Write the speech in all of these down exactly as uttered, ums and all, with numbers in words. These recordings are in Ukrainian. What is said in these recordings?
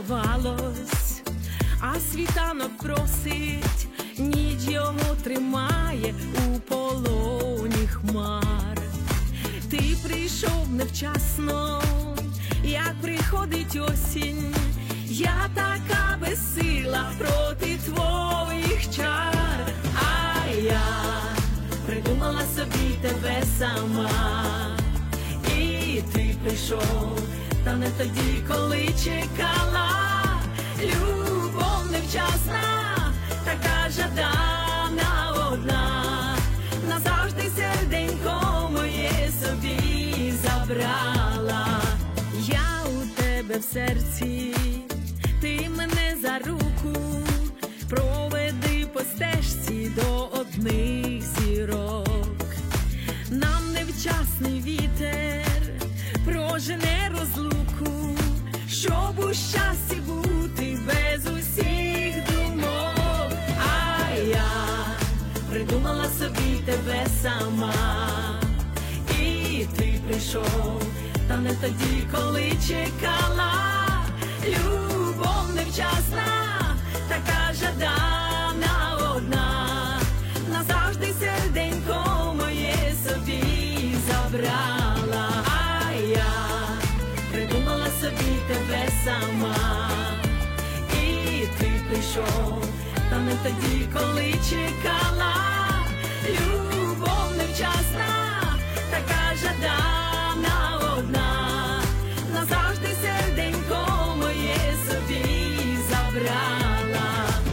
здавалось, а світанок просить, ніч його тримає у полоні хмар. Ти прийшов невчасно, як приходить осінь, я така безсила проти твоїх чар. А я придумала собі тебе сама, і ти прийшов, та не тоді, коли чекала. Любов невчасна, така жадана одна, назавжди серденько моє собі забрала. Я у тебе в серці, ти мене за руку проведи по стежці до одних зірок. Нам невчасний вітер прожене розлуку, щоб у щасті бути без усіх думок. А я придумала собі тебе сама, і ти прийшов, та не тоді, коли чекала. Любов невчасна, така жадана одна, назавжди серденько моє собі забрала. А я придумала собі тебе сама, і ти прийшов, та не тоді, коли чекала. Любов невчасна, така жадана одна, назавжди серденько моє собі забрала.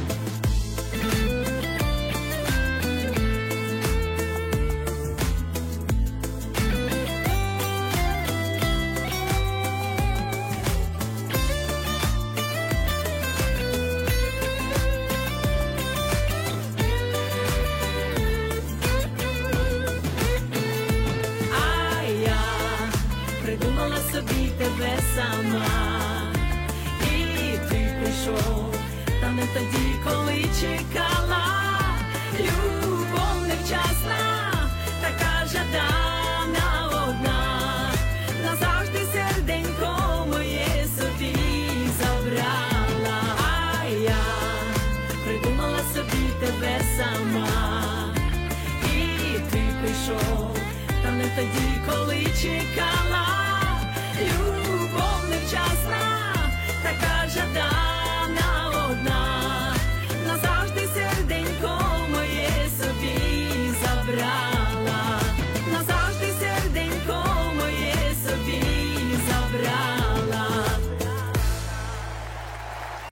Придумала собі тебе сама, і ти прийшов, та не тоді, коли чекала. Любов невчасна, така жадана одна, назавжди серденько моє собі забрала. А я придумала собі тебе сама, і ти прийшов, та не тоді, коли чекала.